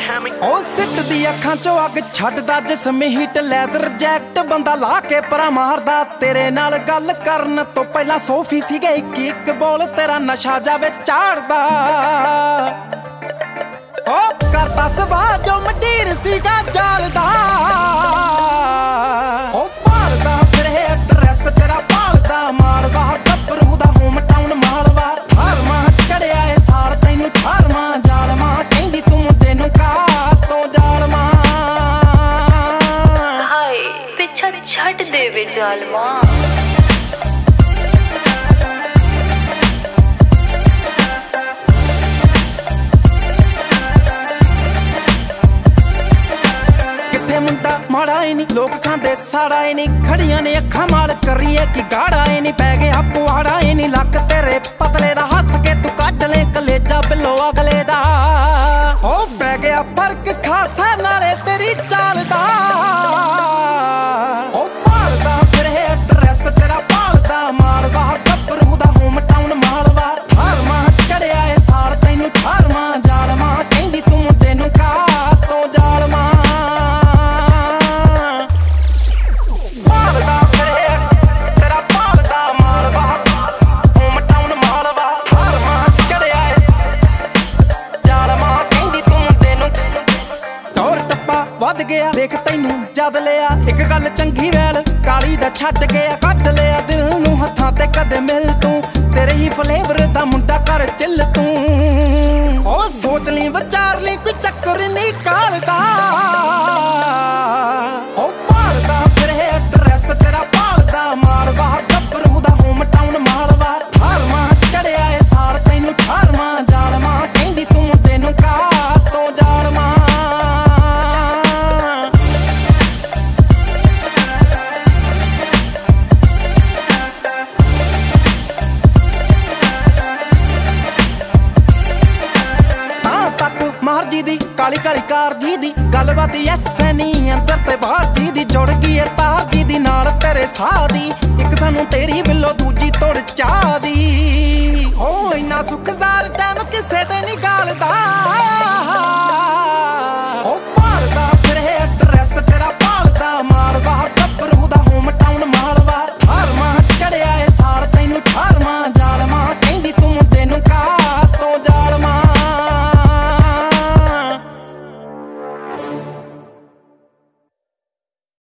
Miami ਉਹ ਸਿੱਟ ਦੀ ਅੱਖਾਂ ਚੋਂ ਅੱਗ ਛੱਡਦਾ ਜਿਸਮ ਹੀਟ ਲੈਦਰ ਜੈਕਟ ਬੰਦਾ ਲਾ ਕੇ ਪਰਾ ਮਾਰਦਾ ਤੇਰੇ ਨਾਲ ਗੱਲ ਕਰਨ ਤੋਂ ਪਹਿਲਾਂ ਸੋਫੀ ਸੀਗੇ ਇੱਕ ਬੋਲ ਤੇਰਾ ਨਸ਼ਾ ਜਾਵੇ ਚਾੜਦਾ ਉਹ ਕਰਦਾ ਸਵਾਹ ਜੋ ਮੰਡੀਰ ਸੀਗਾ ਜਾਲਦਾ ਉਹ ਭਾਲਦਾ ਫਿਰ ਇਹ ਐਡਰੈਸ ਤੇਰਾ ਭਾਲਦਾ ਮਾਲਵਾ ਗੱਭਰੂ ਦਾ ਹੋਮ ਟਾਊਨ ਮਾਲਵਾ 18ਵਾਂ ਚੜਿਆ ਏ ਸਾਲ ਤੈਨੂੰ 18ਵਾਂ ਜਾਲਮਾ ਕਹਿੰਦੀ ਤੂੰ ਤੈਨੂੰ ਕਾ ਤੋਂ ਜਾਲਮਾ ਹਾਏ ਪਿੱਛਾ ਛੱਡ ਦੇਵੇ ਜਾਲਮਾ ਮੁੰਡਾ ਮਾੜਾ ਏ ਨੀ ਲੋਕ ਖਾਂਦੇ ਸਾੜਾ ਏ ਨੀ ਖੜੀਆਂ ਨੇ ਅੱਖਾਂ ਮਾਲ ਕਰੀਏ ਕਿ ਗਾੜਾ ਏ ਨੀ ਪੈ ਗਿਆ ਪੁਆੜਾ ਏ ਨੀ ਲੱਕ ਤੇਰੇ ਪਤਲੇ ਦਾ ਹੱਸ ਕੇ ਤੂੰ ਕੱਢ ਲੈ ਕਲੇਜਾ ਬਿੱਲੋ ਅਗਲੇ ਦਾ ਉਹ ਪੈ ਗਿਆ ਫਰਕ ਖਾਸਾ ਨਾਲੇ ਤੇਰੀ ਚਾਲ ਦਾ ਉਹ ਭਾਲਦਾ ਫਿਰ ਇਹ ਐਡਰੈਸ ਤੇਰਾ ਭਾਲਦਾ ਮਾਲਵਾ ਗੱਭਰੂ ਦਾ ਹੋਮ ਟਾਊਨ ਮਾਲਵਾ 18ਵਾਂ ਚੜਿਆ ਏ ਸਾਲ ਤੈਨੂੰ 18ਵਾਂ ਜਾਲਮਾ ਕਹਿੰਦੀ ਤੂੰ ਤੈਨੂੰ ਕਾ ਤੋਂ ਜਾਲਮਾ ਵੱਧ ਗਿਆ ਦੇਖ ਤੈਨੂੰ ਜਦ ਲਿਆ ਇੱਕ ਗੱਲ ਚੰਗੀ ਵੈਲ ਕਾਲੀ ਦਾ ਛੱਡ ਗਿਆ ਕੱਢ ਲਿਆ ਦਿਲ ਨੂੰ ਹੱਥਾਂ ਤੇ ਕਦੇ ਮਿਲ ਤੂੰ ਤੇਰੇ ਹੀ ਫਲੇਵਰ ਦਾ ਮੁੰਡਾ ਕਰ ਚੱਲ ਤੂੰ ਉਹ ਸੋਚ ਲਈ ਵਿਚਾਰ ਲਈ ਕੋਈ ਚੱਕਰ ਨਹੀਂ ਕਾਲਦਾ ਉਹ ਭਾਲਦਾ ਫਿਰ ਇਹ ਐਡਰੈਸ ਤੇਰਾ ਭਾਲਦਾ ਮਾਲਵਾ ਗੱਭਰੂ ਦਾ ਹੋਮ ਟਾਊਨ ਮਾਲਵਾ 18ਵਾਂ ਚੜਿਆ ਏ ਸਾਲ ਤੈਨੂੰ 18ਵਾਂ ਜਾਲਮਾ ਕਹਿੰਦੀ ਤੂੰ ਤੈਨੂੰ ਕਾ ਤੋਂ ਜਾਲਮਾ ਮਾਰ ਜੀ ਦੀ ਕਾਲੀ ਕਾਲੀ ਕਾਰ ਜੀ ਦੀ ਗੱਲਬਾਤ ਐਸ ਨਹੀਂ ਅੰਦਰ ਤੇ ਬਾਹਰ ਜੀ ਦੀ ਜੁੜ ਗਈ ਏ ਤਾਰ ਜੀ ਦੀ ਨਾਲ ਤੇਰੇ ਸਾਹ ਦੀ ਇੱਕ ਸਾਨੂੰ ਤੇਰੀ ਬਿੱਲੋ ਦੂਜੀ ਤੋੜ ਚਾਹ ਦੀ ਹੋ ਇੰਨਾ ਸੁੱਖਜ਼ਾਰ ਟਾਈਮ ਕਿਸੇ ਤੇ ਨਹੀਂ